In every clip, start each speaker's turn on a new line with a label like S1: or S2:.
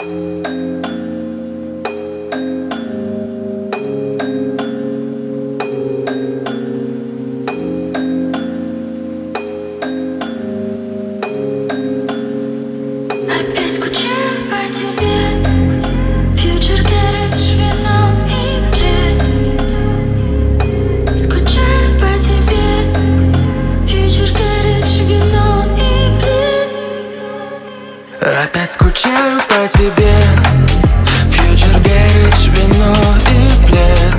S1: Опять скучаю по тебе. Future Garage, вино и плед. Скучаю по тебе. Future Garage, вино и плед.
S2: Опять скучаю по тебе. Future Garage, вино и плед.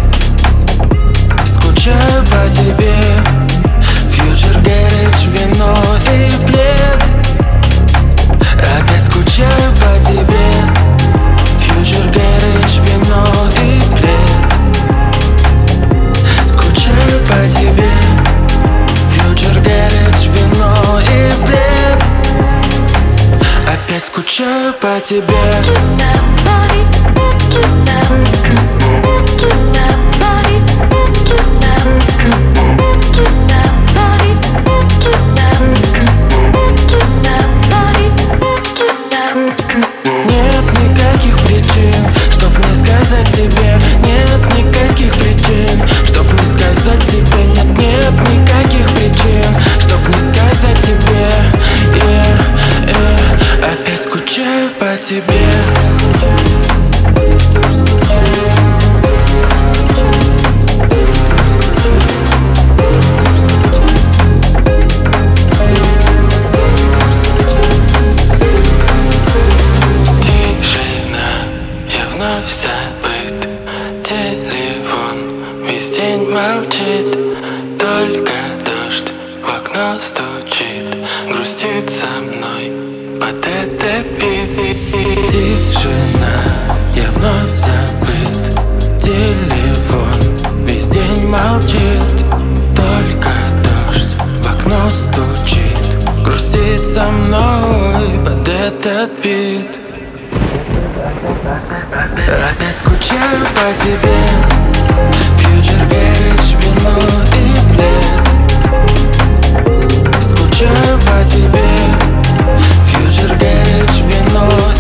S2: Скучаю по тебе. Future Garage, вино и плед. Опять скучаю по тебе. Future Garage, вино и плед. Скучаю по тебе. Future Garage, вино и плед. Опять скучаю по тебе. Нет никаких причин, чтоб не сказать тебе. Нет никаких причин, чтоб не сказать тебе. Нет никаких причин, чтоб не сказать тебе. Опять скучаю по тебе. Вновь забыт телефон, весь день молчит. Только дождь в окно стучит, грустит со мной под это бит. Тишина, я вновь забыт телефон, весь день молчит. Только дождь в окно стучит, грустит со мной под этот бит. Опять скучаю по тебе. Future Garage, вино и плед. Скучаю по тебе. Future Garage, вино